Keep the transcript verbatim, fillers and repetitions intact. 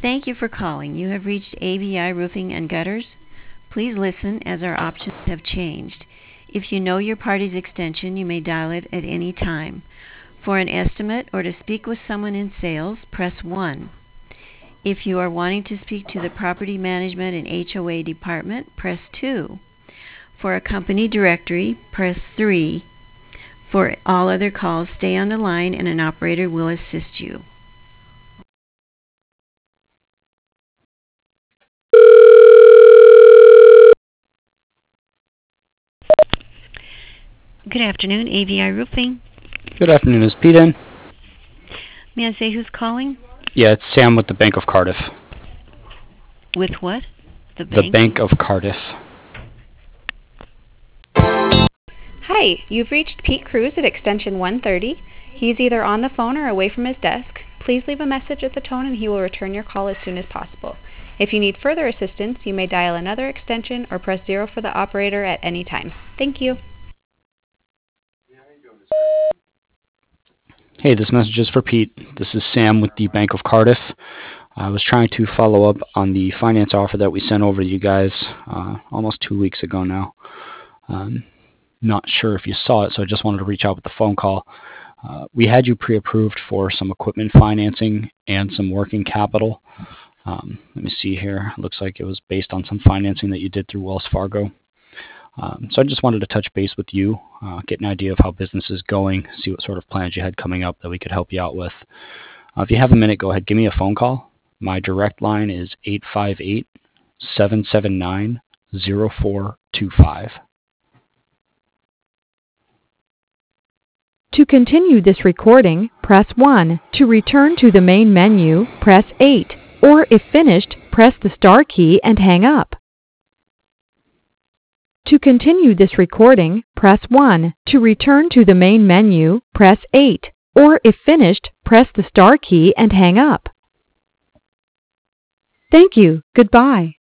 Thank you for calling. You have reached A V I Roofing and Gutters. Please listen as our options have changed. If you know your party's extension, you may dial it at any time. For an estimate or to speak with someone in sales, press one. If you are wanting to speak to the property management and H O A department, press two. For a company directory, press three. For all other calls, stay on the line and an operator will assist you. Good afternoon, A V I Roofing. Good afternoon. Is Pete in? May I say who's calling? Yeah, it's Sam with the Bank of Cardiff. With what? The The bank? Bank of Cardiff. Hi, you've reached Pete Cruz at extension one thirty. He's either on the phone or away from his desk. Please leave a message at the tone and he will return your call as soon as possible. If you need further assistance, you may dial another extension or press zero for the operator at any time. Thank you. Hey, this message is for Pete. This is Sam with the Bank of Cardiff. I was trying to follow up on the finance offer that we sent over to you guys uh, almost two weeks ago now. Um, not sure if you saw it, so I just wanted to reach out with the phone call. Uh, we had you pre-approved for some equipment financing and some working capital. Um, let me see here. It looks like it was based on some financing that you did through Wells Fargo. Um, so I just wanted to touch base with you, uh, get an idea of how business is going, see what sort of plans you had coming up that we could help you out with. Uh, if you have a minute, go ahead, give me a phone call. My direct line is eight five eight, seven seven nine, zero four two five. To continue this recording, press one. To return to the main menu, press eight. Or if finished, press the star key and hang up. To continue this recording, press one. To return to the main menu, press eight. Or if finished, press the star key and hang up. Thank you. Goodbye.